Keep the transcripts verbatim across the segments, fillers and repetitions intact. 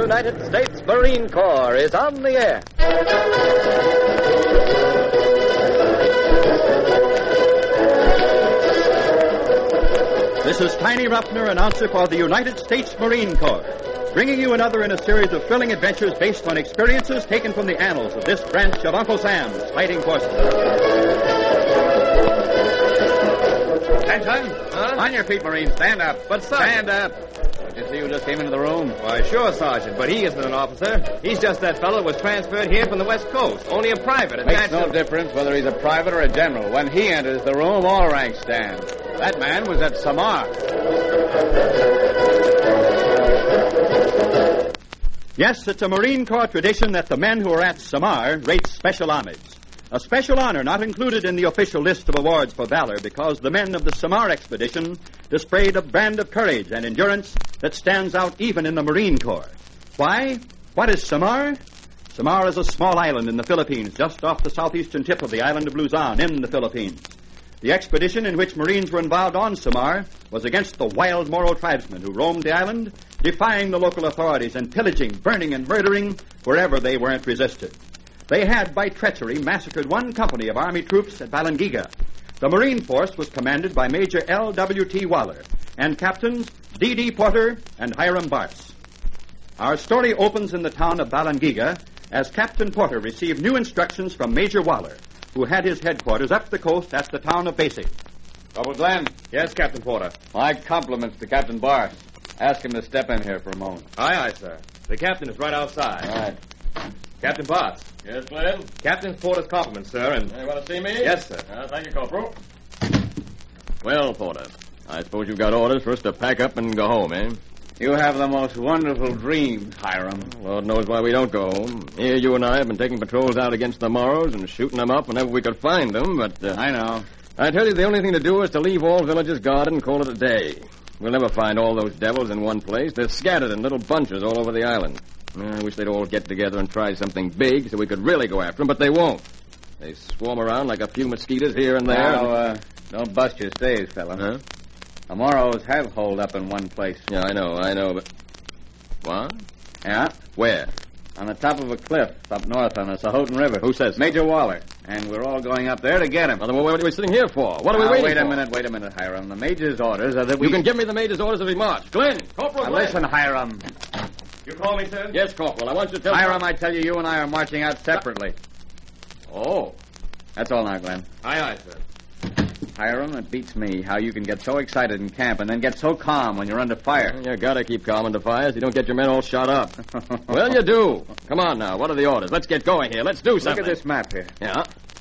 United States Marine Corps is on the air. This is Tiny Ruffner, announcer for the United States Marine Corps, bringing you another in a series of thrilling adventures based on experiences taken from the annals of this branch of Uncle Sam's fighting forces. Attention! Huh? On your feet, Marine. Stand up. But, Sergeant... Stand up. Did you see who just came into the room? Why, sure, Sergeant, but he isn't an officer. He's just that fellow who was transferred here from the West Coast. Only a private. Makes That's no a... difference whether he's a private or a general. When he enters the room, all ranks stand. That man was at Samar. Yes, it's a Marine Corps tradition that the men who are at Samar rate special homage. A special honor not included in the official list of awards for valor because the men of the Samar expedition displayed a brand of courage and endurance that stands out even in the Marine Corps. Why? What is Samar? Samar is a small island in the Philippines, just off the southeastern tip of the island of Luzon in the Philippines. The expedition in which Marines were involved on Samar was against the wild Moro tribesmen who roamed the island, defying the local authorities and pillaging, burning, and murdering wherever they weren't resisted. They had, by treachery, massacred one company of Army troops at Balangiga. The Marine force was commanded by Major L W T Waller and Captains D D Porter and Hiram Bartz. Our story opens in the town of Balangiga as Captain Porter received new instructions from Major Waller, who had his headquarters up the coast at the town of Basic. Corporal Glenn. Yes, Captain Porter. My compliments to Captain Barth. Ask him to step in here for a moment. Aye, aye, sir. The captain is right outside. All right. Captain Potts. Yes, Glenn? Captain Porter's compliments, sir, and... You want to see me? Yes, sir. Uh, thank you, Corporal. Well, Porter, I suppose you've got orders for us to pack up and go home, eh? You have the most wonderful dreams, Hiram. Lord knows why we don't go home. Here, you and I have been taking patrols out against the Moros and shooting them up whenever we could find them, but... Uh, I know. I tell you, the only thing to do is to leave all villages guarded and call it a day. We'll never find all those devils in one place. They're scattered in little bunches all over the island. I wish they'd all get together and try something big so we could really go after them, but they won't. They swarm around like a few mosquitoes here and there. Now, and... uh, don't bust your stays, fella. Huh? The Moros have holed up in one place. Yeah, I know, I know, but... What? Yeah? Where? On the top of a cliff up north on the Sahoten River. Who says so? Major Waller. And we're all going up there to get him. Well, then what are we sitting here for? What are we now, waiting wait for? a minute, wait a minute, Hiram. The Major's orders are that we... You can give me the Major's orders if he march. Glenn! Corporal Now, Glenn! listen, Hiram. You call me, sir? Yes, Corporal. I want you to tell... Hiram, I tell you, you and I are marching out separately. Oh. That's all now, Glenn. Aye, aye, sir. Hiram, it beats me how you can get so excited in camp and then get so calm when you're under fire. You gotta keep calm under fire so you don't get your men all shot up. Well, you do. Come on now. What are the orders? Let's get going here. Let's do something. Look at this map here. Yeah?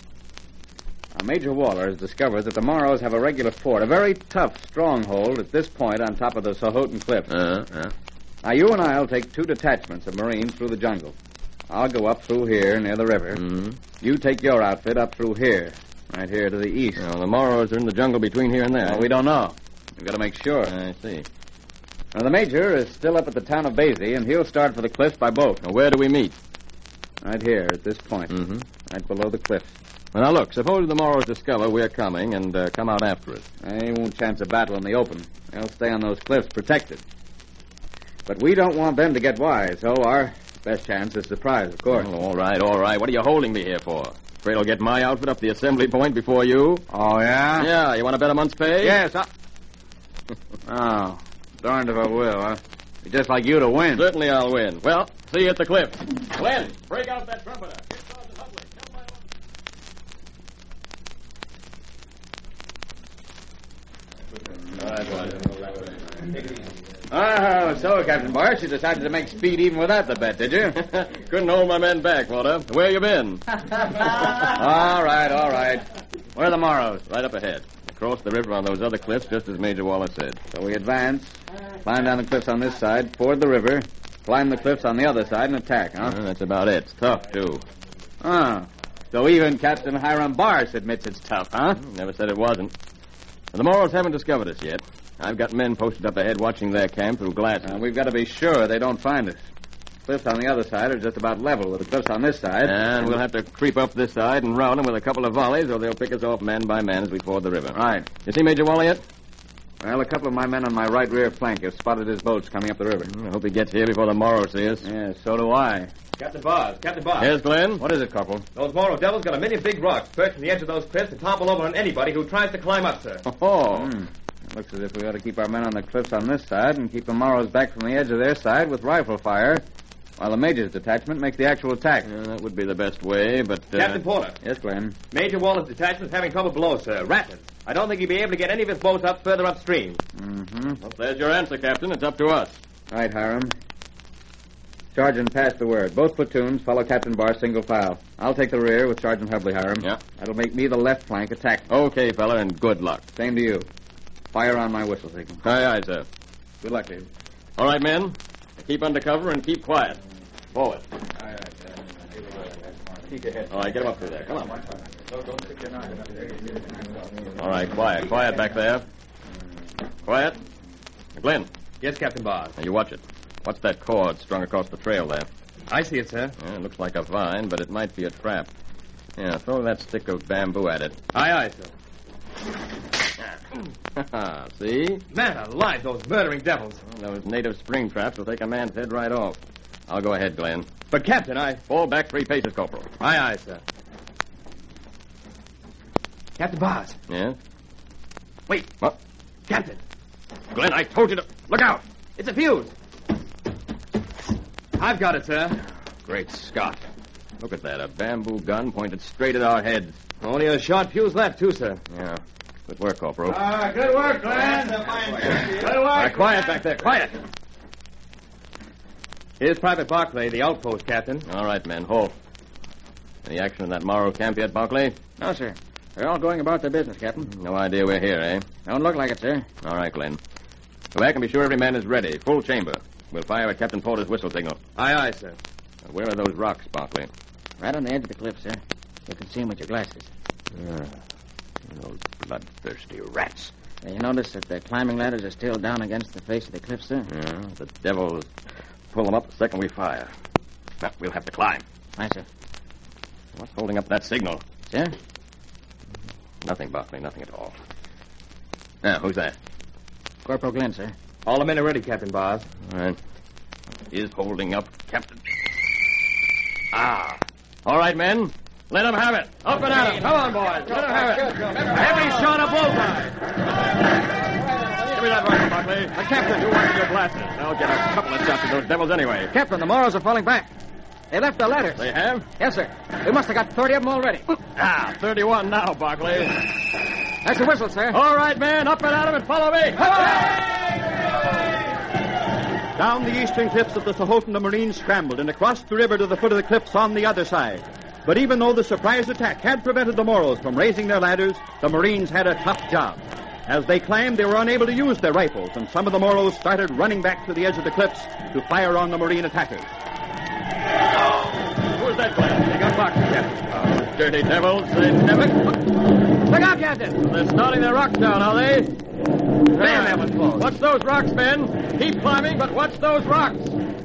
Now, Major Waller has discovered that the Moros have a regular fort, a very tough stronghold at this point on top of the Sahoten Cliff. Uh, uh. Now, you and I will take two detachments of Marines through the jungle. I'll go up through here near the river. Mm-hmm. You take your outfit up through here, right here to the east. Well, the Moros are in the jungle between here and there. Well, we don't know. We've got to make sure. I see. Now, the Major is still up at the town of Basie, and he'll start for the cliffs by boat. Now, where do we meet? Right here, at this point. Mm-hmm. Right below the cliffs. Well, now, look, suppose the Moros discover we're coming and uh, come out after us. They won't chance a battle in the open. They'll stay on those cliffs protected. But we don't want them to get wise, so our best chance is surprise, of course. Oh, all right, all right. What are you holding me here for? Afraid I'll get my outfit up the assembly point before you? Oh, yeah? Yeah, you want to bet a month's pay? Yes, I... Oh, darned if I will, huh? Be just like you to win. Certainly I'll win. Well, see you at the cliff. Glenn, break out that trumpeter. Get Sergeant Huntley. Tell my Oh, so, Captain Barsh, you decided to make speed even without the bet, did you? Couldn't hold my men back, Walter. Where you been? all right, all right. Where are the Moros? Right up ahead. Across the river on those other cliffs, just as Major Waller said. So we advance, climb down the cliffs on this side, ford the river, climb the cliffs on the other side, and attack, huh? Uh, that's about it. It's tough, too. Oh, so even Captain Hiram Barsh admits it's tough, huh? Never said it wasn't. The Moros haven't discovered us yet. I've got men posted up ahead watching their camp through glasses. Uh, we've got to be sure they don't find us. Cliffs on the other side are just about level with the cliffs on this side. And we'll have to creep up this side and round them with a couple of volleys, or they'll pick us off man by man as we ford the river. Right. You see Major Waller yet? Well, a couple of my men on my right rear flank have spotted his boats coming up the river. I hope he gets here before the Morrow sees us. Yeah, so do I. Captain Bars, Captain Bars. Yes, Glenn? What is it, Corporal? Those Morrow devils got a million big rocks perched on the edge of those cliffs to topple over on anybody who tries to climb up, sir. Oh. Hmm. It looks as if we ought to keep our men on the cliffs on this side and keep the Morrows back from the edge of their side with rifle fire, while the Major's detachment makes the actual attack. Yeah, that would be the best way, but... Uh... Captain Porter. Yes, Glenn. Major Wallace's detachment's having trouble below, sir. Rapids. I don't think he'll be able to get any of his boats up further upstream. Mm-hmm. Well, there's your answer, Captain. It's up to us. Right, Hiram. Sergeant, pass the word. Both platoons follow Captain Barr single file. I'll take the rear with Sergeant Hubley, Hiram. Yeah. That'll make me the left flank attack. Okay, fella, and good luck. Same to you. Fire on my whistle signal. Aye, aye, sir. Good luck, Dave. All right, men. Keep under cover and keep quiet. Forward. Aye, aye. Keep your head. All right, get him up through there. Come on. All right, quiet. Quiet back there. Quiet. Glenn, Yes, Captain Bars. now you watch it. What's that cord strung across the trail there? I see it, sir. Yeah, it looks like a vine, but it might be a trap. Yeah, throw that stick of bamboo at it. Aye, aye, sir. See? Man alive, those murdering devils. Well, those native spring traps will take a man's head right off. I'll go ahead, Glenn. But, Captain, I... Fall back three paces, Corporal. Aye, aye, sir. Captain Bars. Yes? Wait. What? Captain. Glenn, I told you to... Look out! It's a fuse. I've got it, sir. Great Scott. Look at that. A bamboo gun pointed straight at our heads. Only a short fuse left, too, sir. Yeah. Good work, Corporal. Ah, good work, Glenn. Good work. All right, quiet back there. Quiet. Here's Private Barclay, the outpost, Captain. All right, men. Halt. Any action in that Morrow camp yet, Barclay? No, sir. They're all going about their business, Captain. No idea we're here, eh? Don't look like it, sir. All right, Glenn. Go back and be sure every man is ready. Full chamber. We'll fire at Captain Porter's whistle signal. Aye, aye, sir. Now, where are those rocks, Barclay? Right on the edge of the cliff, sir. You can see them with your glasses. Yeah. Those bloodthirsty rats. Uh, you notice that the climbing ladders are still down against the face of the cliff, sir? Yeah, the devils pull them up the second we fire. Now, we'll have to climb. Aye, sir. What's holding up that signal? Sir? Nothing, Barclay, nothing at all. Now, who's that? Corporal Glenn, sir. All the men are ready, Captain Bars. All right. Is holding up, Captain. Ah. All right, men. Let him have it. Up and at him. Come on, boys. Let him have it. Every shot a bullseye. Give me that rifle, Barclay. The captain, you want your glasses. I'll get a couple of shots at those devils anyway. Captain, the Morrows are falling back. They left their ladders. They have? Yes, sir. We must have got thirty of them already. Ah, thirty-one now, Barclay. That's a whistle, sir. All right, men. Up and at him and follow me. Down the eastern cliffs of the Sohoton, the Marines scrambled and across the river to the foot of the cliffs on the other side. But even though the surprise attack had prevented the Morrows from raising their ladders, the Marines had a tough job. As they climbed, they were unable to use their rifles, and some of the Morrows started running back to the edge of the cliffs to fire on the Marine attackers. Who's that, Glenn? They got boxes, Captain. Oh, dirty devils. They never... Look out, Captain. They're starting their rocks down, are they? Damn, that was close. Watch those rocks, men. Keep climbing, but watch those rocks.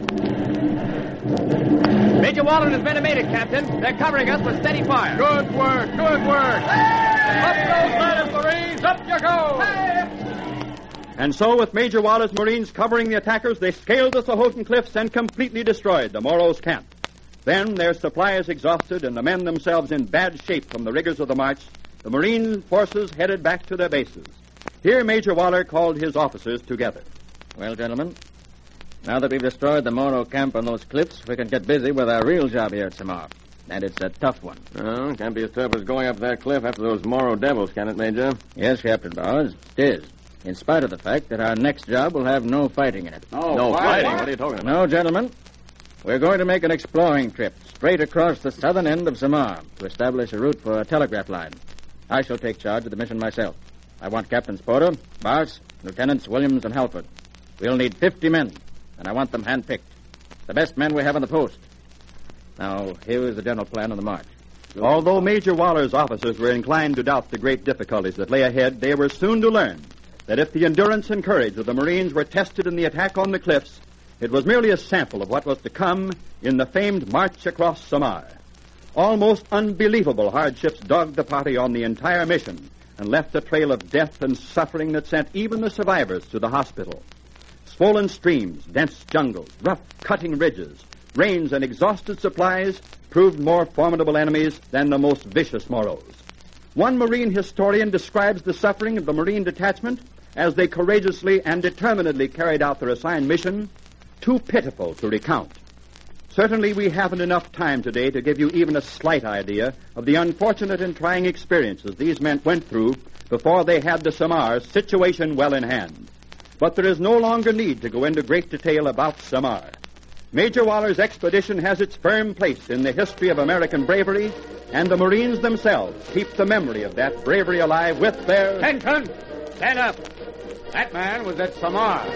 Major Wallen has been made it, Captain. They're covering us with steady fire. Good work, good work. Up those ladders, Marines. Up you go. And so, with Major Wallace Marines covering the attackers, they scaled the Sohoton cliffs and completely destroyed the Morrows' camp. Then, their supplies exhausted and the men themselves in bad shape from the rigors of the march, the Marine forces headed back to their bases. Here, Major Waller called his officers together. Well, gentlemen, now that we've destroyed the Morrow camp on those cliffs, we can get busy with our real job here at Samar. And it's a tough one. Oh, can't be as tough as going up that cliff after those Morrow devils, can it, Major? Yes, Captain Bowers, it is. In spite of the fact that our next job will have no fighting in it. Oh, no fighting? What are you talking about? No, gentlemen. We're going to make an exploring trip straight across the southern end of Samar to establish a route for a telegraph line. I shall take charge of the mission myself. I want Captains Porter, Bars, Lieutenants Williams, and Halford. We'll need fifty men, and I want them handpicked. The best men we have on the post. Now, here is the general plan of the march. Although Major Waller's officers were inclined to doubt the great difficulties that lay ahead, they were soon to learn that if the endurance and courage of the Marines were tested in the attack on the cliffs, it was merely a sample of what was to come in the famed March Across Samar. Almost unbelievable hardships dogged the party on the entire mission, and left a trail of death and suffering that sent even the survivors to the hospital. Swollen streams, dense jungles, rough cutting ridges, rains, and exhausted supplies proved more formidable enemies than the most vicious Moros. One marine historian describes the suffering of the Marine detachment as they courageously and determinedly carried out their assigned mission, too pitiful to recount. Certainly we haven't enough time today to give you even a slight idea of the unfortunate and trying experiences these men went through before they had the Samar situation well in hand. But there is no longer need to go into great detail about Samar. Major Waller's expedition has its firm place in the history of American bravery, and the Marines themselves keep the memory of that bravery alive with their... Attention! Stand up! That man was at Samar.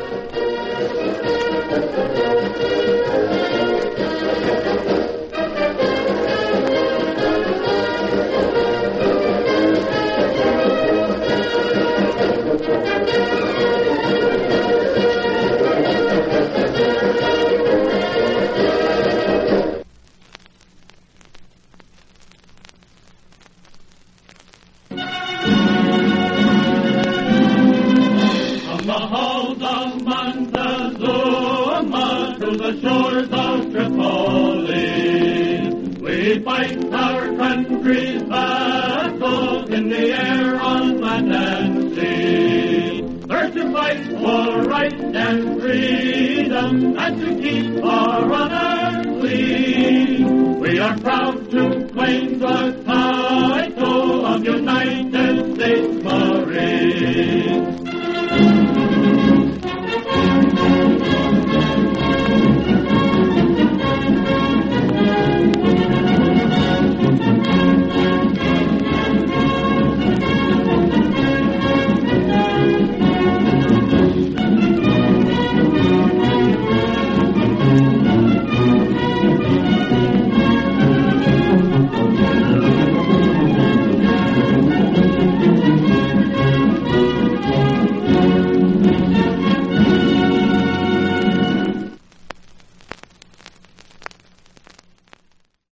Shores of Tripoli, we fight our country's battles in the air, on land and sea. We're to fight for right and freedom, and to keep our honor clean. We are proud to claim the